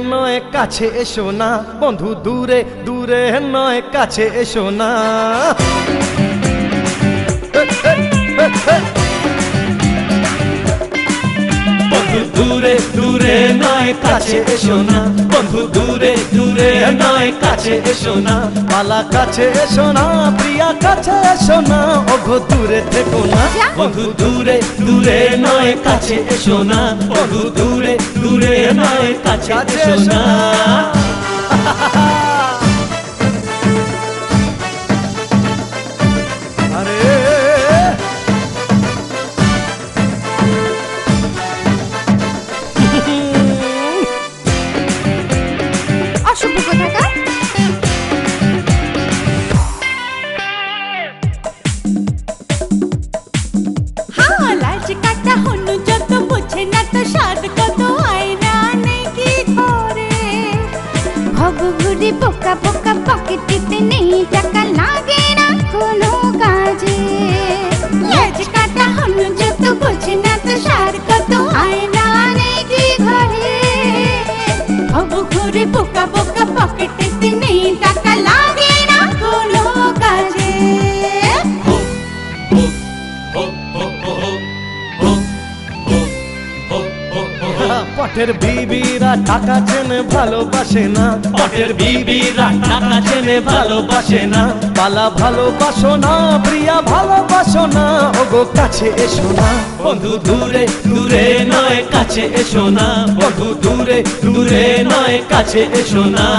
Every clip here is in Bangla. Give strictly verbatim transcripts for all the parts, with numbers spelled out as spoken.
নয় কাছে এসো না বন্ধু, দূরে দূরে নয় কাছে এসো না। বন্ধু দূরে দূরে নয় কাছে এসো না, বন্ধু দূরে দূরে নয় কাছে এসো না। পালা কাছে এসো না, প্রিয়া কাছে এসো না, ওগো দূরে থেকো না। বন্ধু দূরে দূরে নয় কাছে এসো না, বন্ধু দূরে দূরে নয় কাছে এসো না। আরে অসভ্য কোথাকার। হ্যাঁ লাজ কাটা হনু যত বুঝে না তো স্বাদ কত আয়না নেই কি করে। ভব ঘুরে পোকা পোকা পকেটেতে নেই টাকা লাগে না কোনো কাজে। লাজ কাটা হনু যত বুঝে না তো স্বাদ কত আয়না নেই কি ঘরে। ভব ঘুরে পোকা পোকা পকেটেতে নেই টাকা লাগে না কোনো কাজে। পটের বিবিরা টাকা চেনে ভালোবাসে না, পটের বিবিরা টাকা চেনে ভালোবাসে না। পালা ভালোবাসো না, প্রিয়া ভালোবাসো না, ওগো কাছে এসো না। বন্ধু দূরে দূরে নয় কাছে এসো না, বন্ধু দূরে দূরে নয় কাছে এসো না।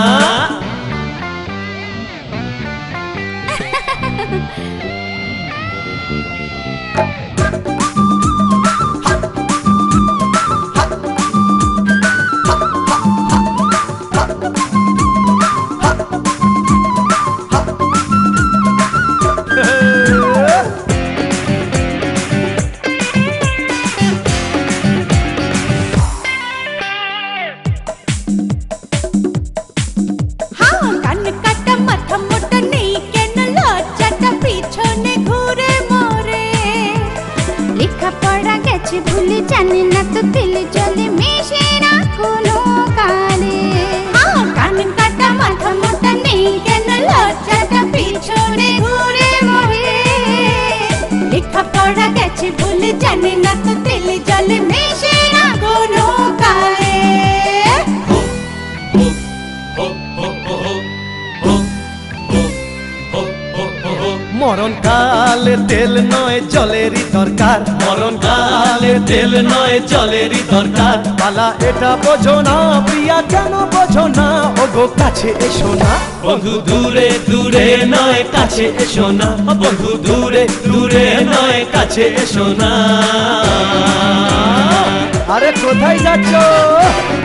ভুলে জানে না তো তেল জলে মিশে না কোনো কালে। কান কাটা মাথা মোটা নেই কেন লজ্জাটা পিছনে ঘুরে মরে। লেখা পড়া গেছে ভুলে জানে না তো তেল জলে মিশে না কোনো কালে। মরণ কালে তেল নয় জলেরই দরকার, মরণ কালে তেল নয় জলেরই দরকার। পালা এটা বোঝো না, প্রিয়া কেন বোঝো না, ওগো কাছে এসো না। বন্ধু দূরে দূরে নয় কাছে এসো না, বন্ধু দূরে দূরে নয় কাছে এসো না। আরে কোথায় যাচ্ছো?